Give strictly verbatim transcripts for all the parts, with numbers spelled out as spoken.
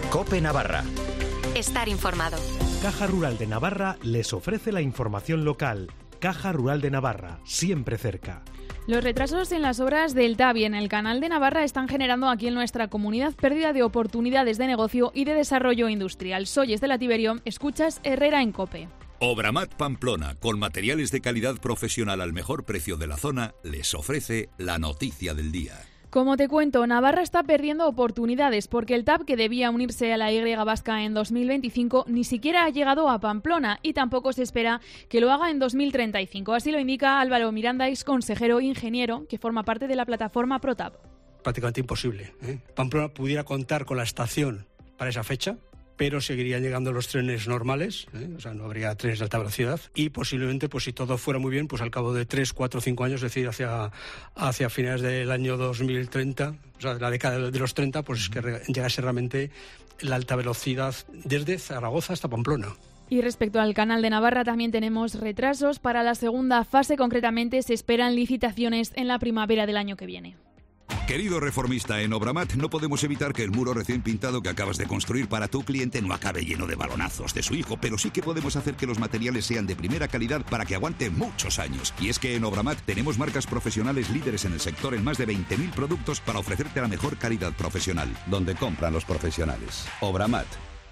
COPE Navarra. Estar informado. Caja Rural de Navarra les ofrece la información local. Caja Rural de Navarra, siempre cerca. Los retrasos en las obras del T A V y en el Canal de Navarra están generando aquí en nuestra comunidad pérdida de oportunidades de negocio y de desarrollo industrial. Soy Estela Tiberio, escuchas Herrera en COPE. Obramat Pamplona, con materiales de calidad profesional al mejor precio de la zona, les ofrece la noticia del día. Como te cuento, Navarra está perdiendo oportunidades porque el T A V, que debía unirse a la Y vasca en dos mil veinticinco, ni siquiera ha llegado a Pamplona y tampoco se espera que lo haga en dos mil treinta y cinco. Así lo indica Álvaro Miranda, ex consejero ingeniero que forma parte de la plataforma ProTAV. Prácticamente imposible, ¿eh? Pamplona pudiera contar con la estación para esa fecha, pero seguirían llegando los trenes normales, ¿eh? O sea, no habría trenes de alta velocidad y posiblemente, pues si todo fuera muy bien, pues al cabo de tres, cuatro, cinco años, es decir, hacia, hacia finales del año dos mil treinta, o sea, de la década de los treinta, pues que re- llegase realmente la alta velocidad desde Zaragoza hasta Pamplona. Y respecto al Canal de Navarra también tenemos retrasos. Para la segunda fase, concretamente, se esperan licitaciones en la primavera del año que viene. Querido reformista, en Obramat no podemos evitar que el muro recién pintado que acabas de construir para tu cliente no acabe lleno de balonazos de su hijo, pero sí que podemos hacer que los materiales sean de primera calidad para que aguante muchos años. Y es que en Obramat tenemos marcas profesionales líderes en el sector en más de veinte mil productos para ofrecerte la mejor calidad profesional, donde compran los profesionales. Obramat.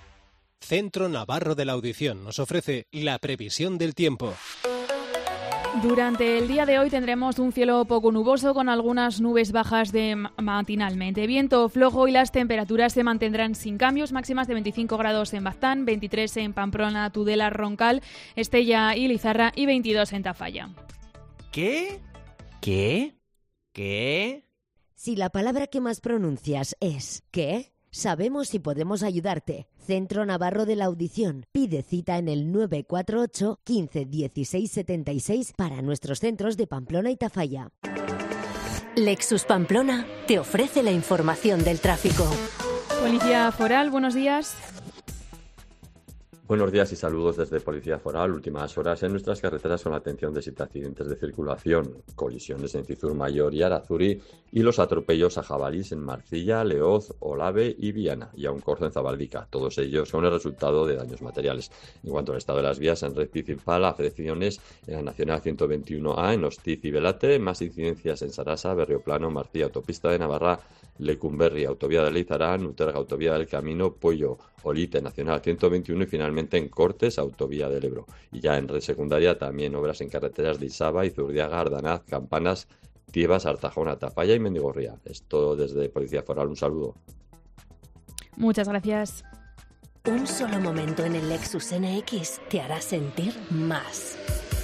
Centro Navarro de la Audición nos ofrece la previsión del tiempo. Durante el día de hoy tendremos un cielo poco nuboso con algunas nubes bajas de matinalmente. Viento flojo y las temperaturas se mantendrán sin cambios, máximas de veinticinco grados en Baztán, veintitrés en Pamplona, Tudela, Roncal, Estella y Lizarra y veintidós en Tafalla. ¿Qué? ¿Qué? ¿Qué? Si la palabra que más pronuncias es ¿qué? Sabemos si podemos ayudarte. Centro Navarro de la Audición. Pide cita en el nueve cuatro ocho, quince, dieciséis, setenta y seis para nuestros centros de Pamplona y Tafalla. Lexus Pamplona te ofrece la información del tráfico. Policía Foral, buenos días. Buenos días y saludos desde Policía Foral. Últimas horas en nuestras carreteras con la atención de siete accidentes de circulación, colisiones en Cizur Mayor y Arazuri y los atropellos a jabalís en Marcilla, Leoz, Olave y Viana y a un corzo en Zabaldica. Todos ellos son el resultado de daños materiales. En cuanto al estado de las vías, en red principal, afecciones en la Nacional ciento veintiuno A, en Hostiz y Velate, más incidencias en Sarasa, Berrioplano, Marcilla, Autopista de Navarra, Lecumberri, Autovía de Leizarán, Nuterga, Autovía del Camino, Pollo, Olite, Nacional ciento veintiuno y finalmente en Cortes, Autovía del Ebro. Y ya en red secundaria también obras en carreteras de Isaba, Izurdiaga, Ardanaz, Campanas, Tiebas, Artajona, Tafalla y Mendigorría. Esto desde Policía Foral. Un saludo. Muchas gracias. Un solo momento en el Lexus N X te hará sentir más.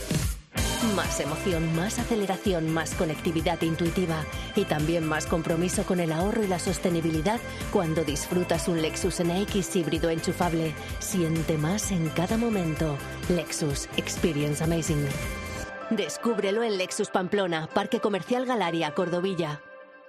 Más emoción, más aceleración, más conectividad intuitiva y también más compromiso con el ahorro y la sostenibilidad cuando disfrutas un Lexus N X híbrido enchufable. Siente más en cada momento. Lexus Experience Amazing. Descúbrelo en Lexus Pamplona, Parque Comercial Galaria, Cordovilla.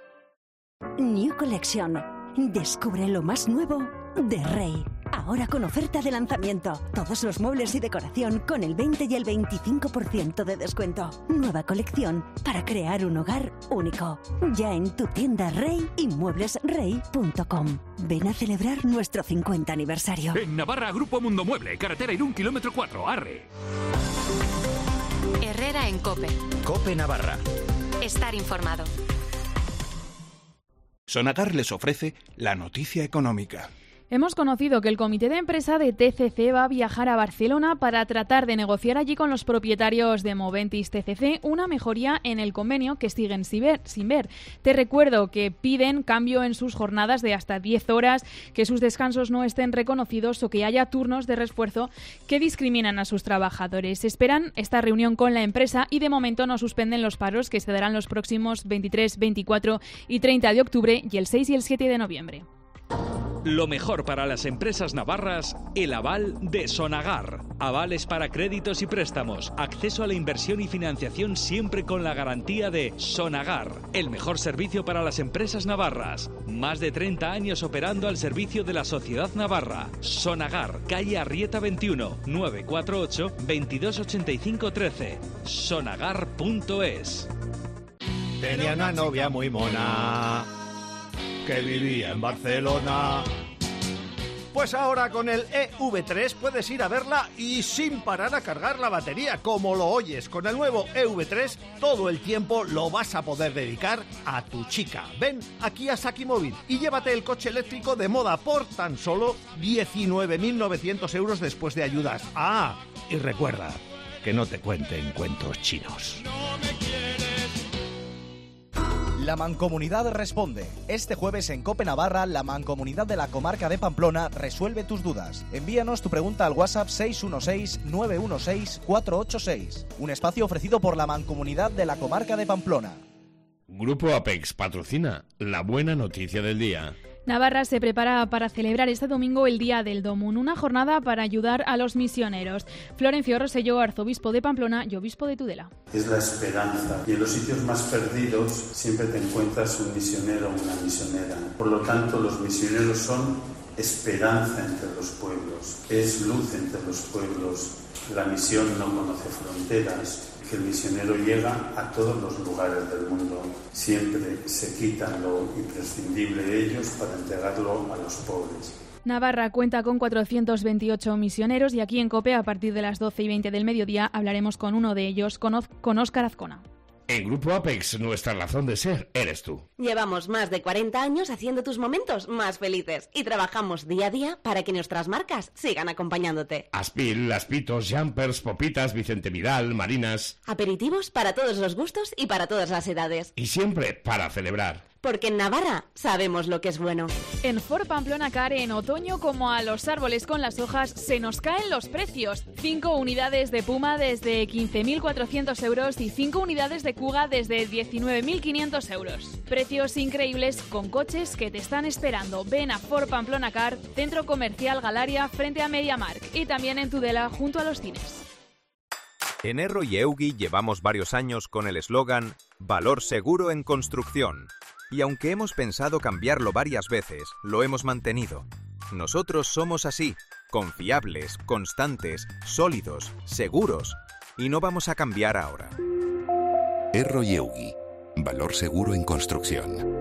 New Collection. Descubre lo más nuevo de Rey. Ahora con oferta de lanzamiento. Todos los muebles y decoración con el veinte y el veinticinco por ciento de descuento. Nueva colección para crear un hogar único. Ya en tu tienda Rey y muebles rey punto com. Ven a celebrar nuestro cincuenta aniversario. En Navarra, Grupo Mundo Mueble, carretera Irún, kilómetro cuatro, Arre. Herrera en COPE. COPE Navarra. Estar informado. Sonagar les ofrece la noticia económica. Hemos conocido que el comité de empresa de T C C va a viajar a Barcelona para tratar de negociar allí con los propietarios de Moventis T C C una mejoría en el convenio que siguen sin ver. Te recuerdo que piden cambio en sus jornadas de hasta diez horas, que sus descansos no estén reconocidos o que haya turnos de refuerzo que discriminan a sus trabajadores. Esperan esta reunión con la empresa y de momento no suspenden los paros que se darán los próximos veintitrés, veinticuatro y treinta de octubre y el seis y el siete de noviembre. Lo mejor para las empresas navarras, el aval de Sonagar. Avales para créditos y préstamos, acceso a la inversión y financiación siempre con la garantía de Sonagar. El mejor servicio para las empresas navarras. Más de treinta años operando al servicio de la sociedad navarra. Sonagar, calle Arrieta veintiuno, nueve cuatro ocho, veintidós ochenta y cinco trece. Sonagar punto es. Tenía una novia muy mona que vivía en Barcelona. Pues ahora con el E V tres puedes ir a verla y sin parar a cargar la batería, como lo oyes. Con el nuevo E V tres todo el tiempo lo vas a poder dedicar a tu chica. Ven aquí a Saki Móvil y llévate el coche eléctrico de moda por tan solo diecinueve mil novecientos euros después de ayudas. Ah, y recuerda que no te cuenten cuentos chinos. La Mancomunidad responde. Este jueves en COPE Navarra, la Mancomunidad de la Comarca de Pamplona resuelve tus dudas. Envíanos tu pregunta al WhatsApp seis uno seis, nueve uno seis, cuatro ocho seis. Un espacio ofrecido por la Mancomunidad de la Comarca de Pamplona. Grupo Apex patrocina la buena noticia del día. Navarra se prepara para celebrar este domingo el Día del Domun, una jornada para ayudar a los misioneros. Florencio Rosselló, arzobispo de Pamplona y obispo de Tudela. Es la esperanza, y en los sitios más perdidos siempre te encuentras un misionero o una misionera. Por lo tanto, los misioneros son esperanza entre los pueblos, es luz entre los pueblos. La misión no conoce fronteras. Que el misionero llega a todos los lugares del mundo. Siempre se quitan lo imprescindible de ellos para entregarlo a los pobres. Navarra cuenta con cuatrocientos veintiocho misioneros y aquí en COPE a partir de las doce y veinte del mediodía hablaremos con uno de ellos, con, Oz- con Óscar Azcona. En Grupo Apex, nuestra razón de ser eres tú. Llevamos más de cuarenta años haciendo tus momentos más felices y trabajamos día a día para que nuestras marcas sigan acompañándote. Aspil, Aspitos, Jumpers, Popitas, Vicente Vidal, Marinas. Aperitivos para todos los gustos y para todas las edades. Y siempre para celebrar. Porque en Navarra sabemos lo que es bueno. En Ford Pamplona Car, en otoño, como a los árboles con las hojas, se nos caen los precios. cinco unidades de Puma desde quince mil cuatrocientos euros y cinco unidades de Kuga desde diecinueve mil quinientos euros. Precios increíbles con coches que te están esperando. Ven a Ford Pamplona Car, Centro Comercial Galaria, frente a MediaMarkt y también en Tudela, junto a los cines. En Erro y Eugi llevamos varios años con el eslogan Valor seguro en construcción. Y aunque hemos pensado cambiarlo varias veces, lo hemos mantenido. Nosotros somos así, confiables, constantes, sólidos, seguros. Y no vamos a cambiar ahora. Erro y Eugi. Valor seguro en construcción.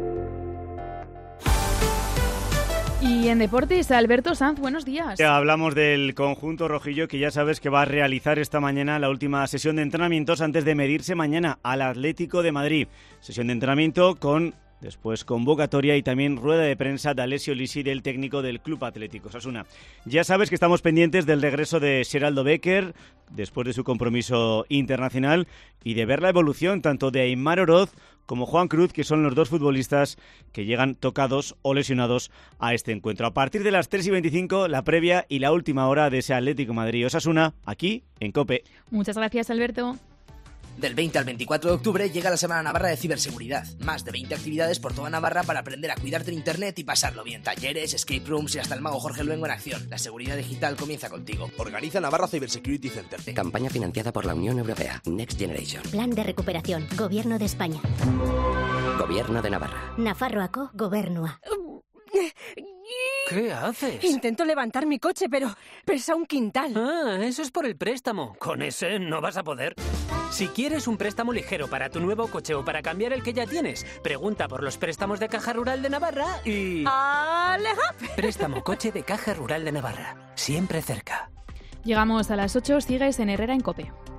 Y en deportes, Alberto Sanz, buenos días. Ya hablamos del conjunto rojillo que ya sabes que va a realizar esta mañana la última sesión de entrenamientos antes de medirse mañana al Atlético de Madrid. Sesión de entrenamiento con después convocatoria y también rueda de prensa de Alessio Lisi, del técnico del Club Atlético Osasuna. Ya sabes que estamos pendientes del regreso de Geraldo Becker después de su compromiso internacional y de ver la evolución tanto de Aimar Oroz como Juan Cruz, que son los dos futbolistas que llegan tocados o lesionados a este encuentro. A partir de las tres y veinticinco, la previa y la última hora de ese Atlético Madrid-Osasuna, aquí en COPE. Muchas gracias, Alberto. Del veinte al veinticuatro de octubre llega la Semana Navarra de Ciberseguridad. Más de veinte actividades por toda Navarra para aprender a cuidarte en Internet y pasarlo bien. Talleres, escape rooms y hasta el mago Jorge Luengo en acción. La seguridad digital comienza contigo. Organiza Navarra Cybersecurity Center. Campaña financiada por la Unión Europea. Next Generation. Plan de recuperación. Gobierno de España. Gobierno de Navarra. Nafarroako Gobernua. ¿Qué haces? Intento levantar mi coche, pero pesa un quintal. Ah, eso es por el préstamo. Con ese no vas a poder. Si quieres un préstamo ligero para tu nuevo coche o para cambiar el que ya tienes, pregunta por los préstamos de Caja Rural de Navarra y... ¡Aleja! Préstamo coche de Caja Rural de Navarra. Siempre cerca. Llegamos a las ocho, sigues en Herrera en COPE.